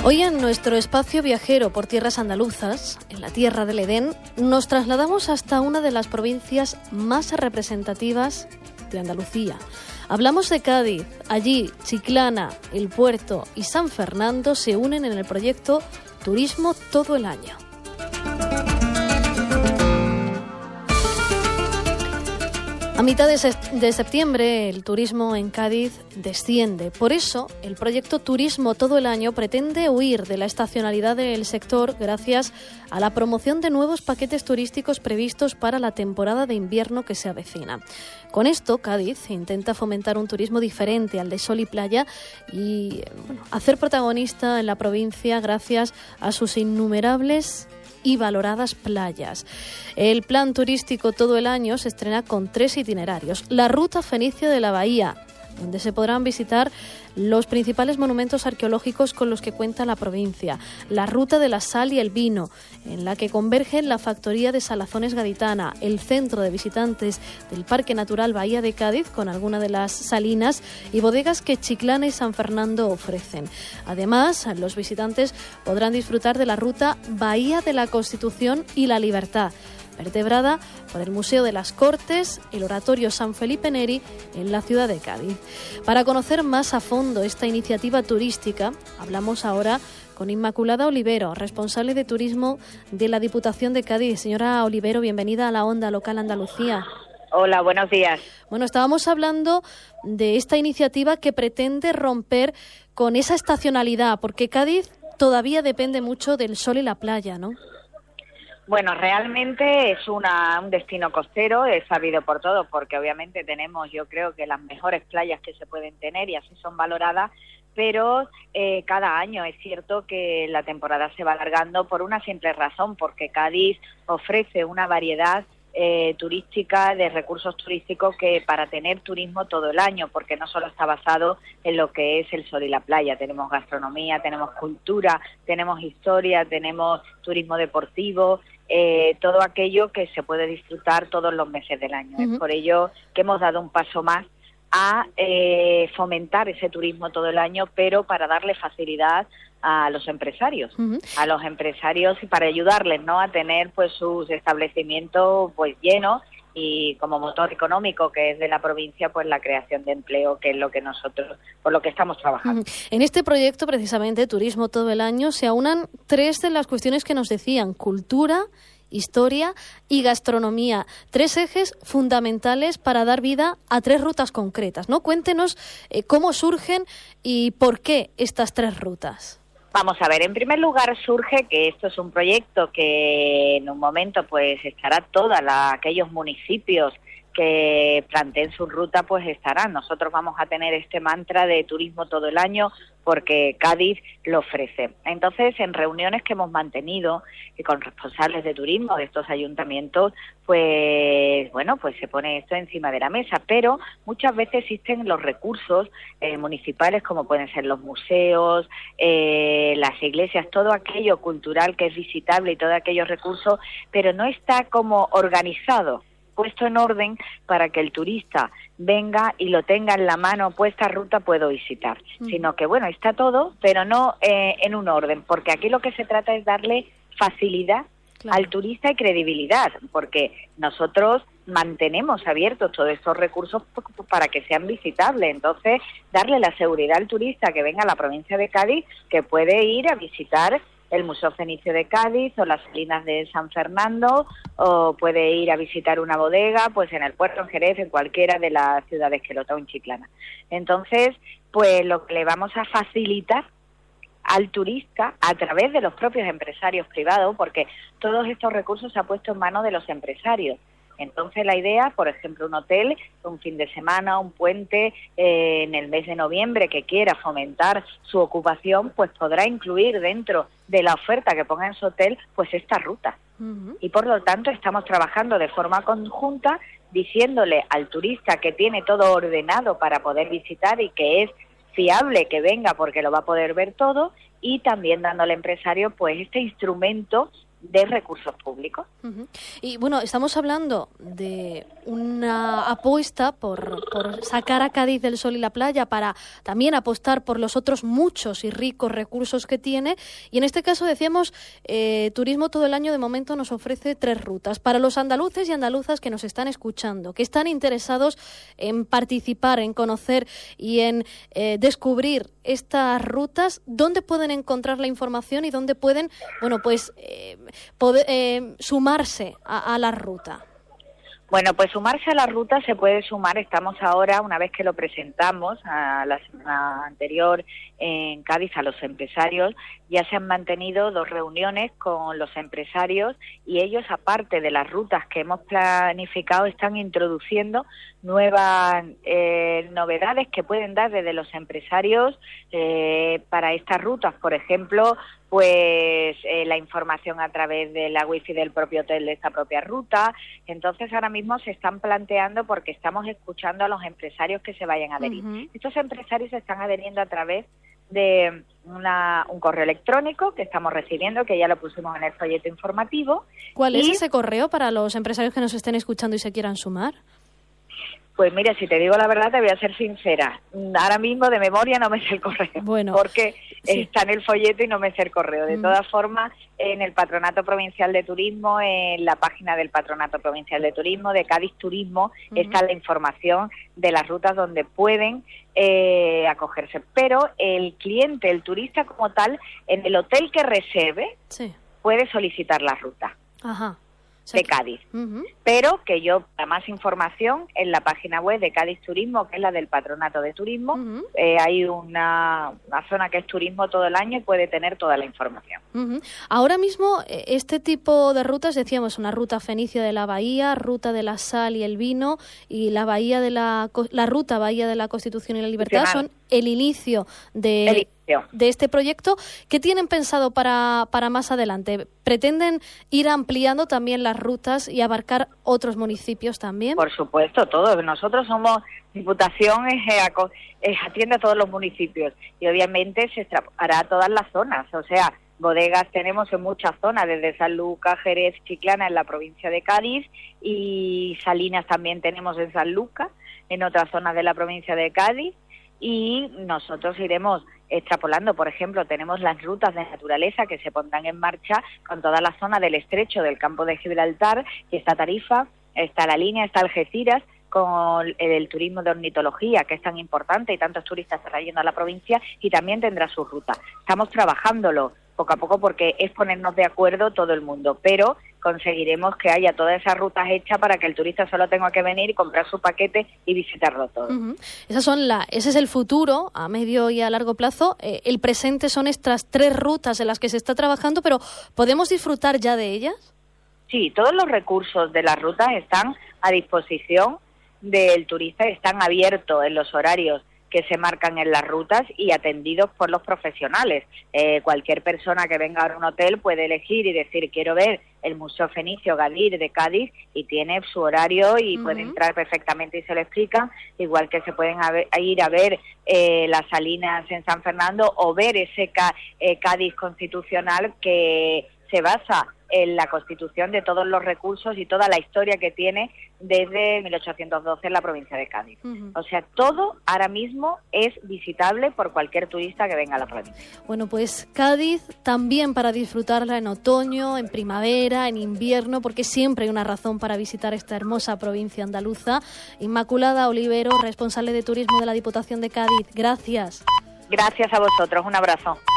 Hoy en nuestro espacio viajero por tierras andaluzas, en la tierra del Edén, nos trasladamos hasta una de las provincias más representativas de Andalucía. Hablamos de Cádiz. Allí, Chiclana, El Puerto y San Fernando se unen en el proyecto Turismo todo el año. A mitad de septiembre el turismo en Cádiz desciende. Por eso el proyecto Turismo todo el año pretende huir de la estacionalidad del sector gracias a la promoción de nuevos paquetes turísticos previstos para la temporada de invierno que se avecina. Con esto, Cádiz intenta fomentar un turismo diferente al de sol y playa y hacer protagonista en la provincia gracias a sus innumerables y valoradas playas. El plan turístico todo el año se estrena con 3 itinerarios. La ruta fenicia de la Bahía, donde se podrán visitar los principales monumentos arqueológicos con los que cuenta la provincia. La ruta de la sal y el vino, en la que convergen la factoría de Salazones Gaditana, el centro de visitantes del Parque Natural Bahía de Cádiz, con alguna de las salinas y bodegas que Chiclana y San Fernando ofrecen. Además, los visitantes podrán disfrutar de la ruta Bahía de la Constitución y la Libertad, vertebrada por el Museo de las Cortes, el Oratorio San Felipe Neri en la ciudad de Cádiz. Para conocer más a fondo esta iniciativa turística, hablamos ahora con Inmaculada Olivero, responsable de turismo de la Diputación de Cádiz. Señora Olivero, bienvenida a la Onda Local Andalucía. Hola, buenos días. Bueno, estábamos hablando de esta iniciativa que pretende romper con esa estacionalidad, porque Cádiz todavía depende mucho del sol y la playa, ¿no? Bueno, realmente es un destino costero, es sabido por todos, porque obviamente tenemos, yo creo que las mejores playas que se pueden tener y así son valoradas, pero cada año es cierto que la temporada se va alargando por una simple razón, porque Cádiz ofrece una variedad turística, de recursos turísticos que para tener turismo todo el año, porque no solo está basado en lo que es el sol y la playa, tenemos gastronomía, tenemos cultura, tenemos historia, tenemos turismo deportivo, todo aquello que se puede disfrutar todos los meses del año. Es por ello que hemos dado un paso más a fomentar ese turismo todo el año, pero para darle facilidad a los empresarios, y para ayudarles, ¿no?, a tener pues sus establecimientos pues llenos y como motor económico que es de la provincia, pues la creación de empleo, que es lo que nosotros, por lo que estamos trabajando. En este proyecto, precisamente, Turismo todo el año, se aunan 3 de las cuestiones que nos decían: cultura, historia y gastronomía. 3 ejes fundamentales para dar vida a 3 rutas concretas, ¿no? Cuéntenos cómo surgen y por qué estas 3 rutas. Vamos a ver, en primer lugar surge que esto es un proyecto que en un momento pues estará aquellos municipios que planteen su ruta, pues estarán. Nosotros vamos a tener este mantra de turismo todo el año porque Cádiz lo ofrece. Entonces, en reuniones que hemos mantenido con responsables de turismo de estos ayuntamientos, pues bueno, pues se pone esto encima de la mesa, pero muchas veces existen los recursos municipales, como pueden ser los museos, las iglesias, todo aquello cultural que es visitable y todos aquellos recursos, pero no está como organizado, puesto en orden para que el turista venga y lo tenga en la mano, pues esta ruta puedo visitar, sino que bueno, está todo, pero no en un orden, porque aquí lo que se trata es darle facilidad al turista y credibilidad, porque nosotros mantenemos abiertos todos estos recursos para que sean visitables. Entonces, darle la seguridad al turista que venga a la provincia de Cádiz, que puede ir a visitar el Museo Fenicio de Cádiz o las Salinas de San Fernando, o puede ir a visitar una bodega pues en El Puerto, en Jerez, en cualquiera de las ciudades que o en Chiclana. Entonces, pues lo que le vamos a facilitar al turista a través de los propios empresarios privados, porque todos estos recursos se han puesto en manos de los empresarios. Entonces la idea, por ejemplo, un hotel, un fin de semana, un puente en el mes de noviembre que quiera fomentar su ocupación, pues podrá incluir dentro de la oferta que ponga en su hotel, pues esta ruta. Y por lo tanto estamos trabajando de forma conjunta, diciéndole al turista que tiene todo ordenado para poder visitar y que es fiable que venga porque lo va a poder ver todo, y también dándole al empresario pues este instrumento de recursos públicos. Uh-huh. Y bueno, estamos hablando de una apuesta por sacar a Cádiz del sol y la playa, para también apostar por los otros muchos y ricos recursos que tiene, y en este caso decíamos, Turismo Todo el Año de momento nos ofrece 3 rutas. Para los andaluces y andaluzas que nos están escuchando, que están interesados en participar, en conocer y en descubrir estas rutas, ¿dónde pueden encontrar la información y dónde pueden, bueno, pues poder sumarse a la ruta? Bueno, pues sumarse a la ruta se puede sumar. Estamos ahora, una vez que lo presentamos a la semana anterior en Cádiz a los empresarios, ya se han mantenido 2 reuniones con los empresarios, y ellos, aparte de las rutas que hemos planificado, están introduciendo nuevas novedades que pueden dar desde los empresarios para estas rutas. Por ejemplo, pues la información a través de la wifi del propio hotel de esta propia ruta. Entonces ahora mismo se están planteando, porque estamos escuchando a los empresarios que se vayan a adherir. Uh-huh. Estos empresarios se están adheriendo a través de un correo electrónico que estamos recibiendo, que ya lo pusimos en el folleto informativo. ¿Cuál es ese correo para los empresarios que nos estén escuchando y se quieran sumar? Pues mira, si te digo la verdad, te voy a ser sincera. Ahora mismo de memoria no me sé el correo, porque sí, está en el folleto y no me sé el correo. De todas formas, en el Patronato Provincial de Turismo, en la página del Patronato Provincial de Turismo, de Cádiz Turismo, está la información de las rutas donde pueden acogerse. Pero el cliente, el turista como tal, en el hotel que reserve, puede solicitar la ruta. Ajá. De Cádiz, pero que yo, para más información, en la página web de Cádiz Turismo, que es la del Patronato de Turismo, hay una zona que es Turismo Todo el Año y puede tener toda la información. Ahora mismo, este tipo de rutas, decíamos, una ruta fenicia de la Bahía, ruta de la Sal y el Vino, y la Bahía de la ruta Bahía de la Constitución y la Libertad, son el inicio de este proyecto. ¿Qué tienen pensado para más adelante? ¿Pretenden ir ampliando también las rutas y abarcar otros municipios también? Por supuesto, todos. Nosotros somos Diputación, atiende a todos los municipios, y obviamente se extrapolará a todas las zonas. O sea, bodegas tenemos en muchas zonas, desde Sanlúcar, Jerez, Chiclana en la provincia de Cádiz, y Salinas también tenemos en Sanlúcar, en otras zonas de la provincia de Cádiz. Y nosotros iremos extrapolando. Por ejemplo, tenemos las rutas de naturaleza que se pondrán en marcha con toda la zona del estrecho del campo de Gibraltar, que está Tarifa, está La Línea, está Algeciras, con el turismo de ornitología, que es tan importante y tantos turistas están yendo a la provincia, y también tendrá su ruta. Estamos trabajándolo poco a poco, porque es ponernos de acuerdo todo el mundo, pero conseguiremos que haya todas esas rutas hechas para que el turista solo tenga que venir y comprar su paquete y visitarlo todo. Ese es el futuro a medio y a largo plazo. El presente son estas 3 rutas en las que se está trabajando, pero ¿podemos disfrutar ya de ellas? Sí, todos los recursos de las rutas están a disposición del turista, están abiertos en los horarios que se marcan en las rutas y atendidos por los profesionales. Cualquier persona que venga a un hotel puede elegir y decir: quiero ver el Museo Fenicio Gadir de Cádiz, y tiene su horario y puede entrar perfectamente y se lo explican, igual que se pueden ir a ver las Salinas en San Fernando, o ver ese Cádiz constitucional que se basa en la constitución de todos los recursos y toda la historia que tiene desde 1812 en la provincia de Cádiz. O sea, todo ahora mismo es visitable por cualquier turista que venga a la provincia. Bueno, pues Cádiz también para disfrutarla en otoño, en primavera, en invierno, porque siempre hay una razón para visitar esta hermosa provincia andaluza. Inmaculada Olivero, responsable de turismo de la Diputación de Cádiz, gracias. Gracias a vosotros, un abrazo.